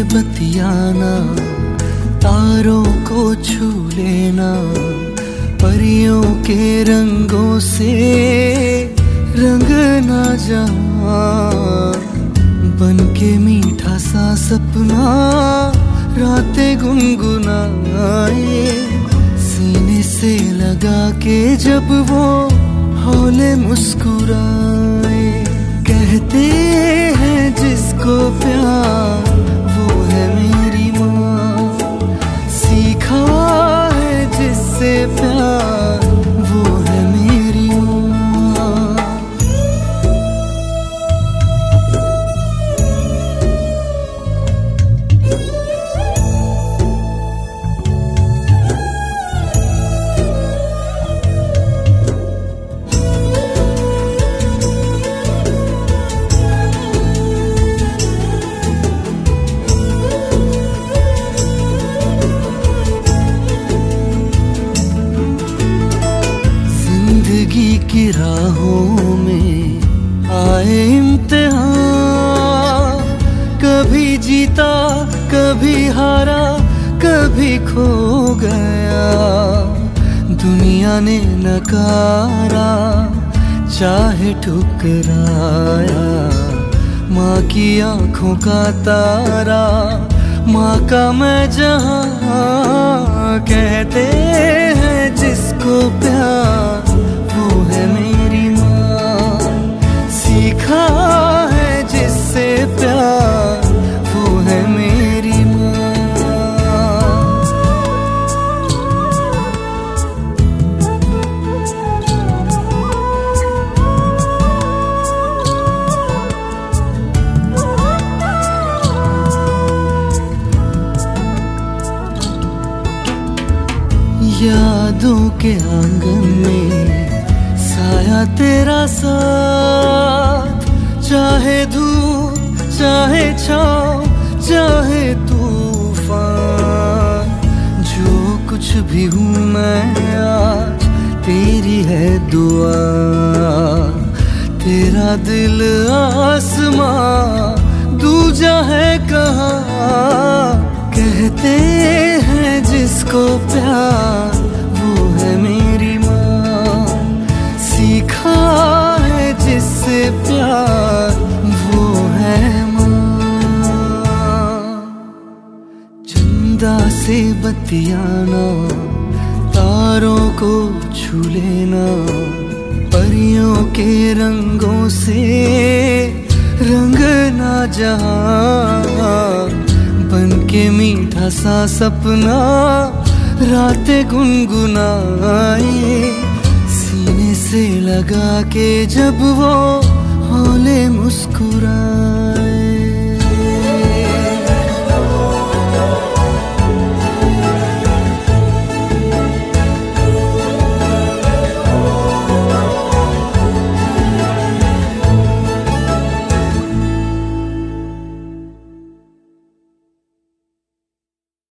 बतियाना, तारों को छू लेना, परियों के रंगों से रंगना जहां, बन के मीठा सा सपना रातें गुनगुनाए, सीने से लगा के जब वो हौले मुस्कुराए। कहते हैं जिसको प्यार वो है मेरी माँ, सीखा है जिससे प्यार वो है मेरी माँ। जिंदगी की राहों में आए इम्तिहान, कभी जीता कभी हारा कभी खो गया, दुनिया ने नकारा चाहे ठुकराया, माँ की आंखों का तारा माँ का मैं जहां, कहते हैं जिसको प्यार वो है मेरी माँ, सीखा है जिससे प्यार वो है मेरी माँ। यादों के आंगन में साया तेरा साथ, चाहे धूप चाहे छाँव चाहे तूफान, जो कुछ भी हूँ मैं आज तेरी है दुआ, तेरा दिल आसमां दूजा है कहाँ, कहते हैं जिसको प्यार वो है मेरी माँ, सीखा है जिससे प्यार वो है माँ। चंदा से बतियाना, तारों को छू लेना, परियों के रंगों से रंगना जहां, बन के मीठा सा सपना रातें गुनगुनाए, सीने से लगा के जब वो हौले मुस्कुराए।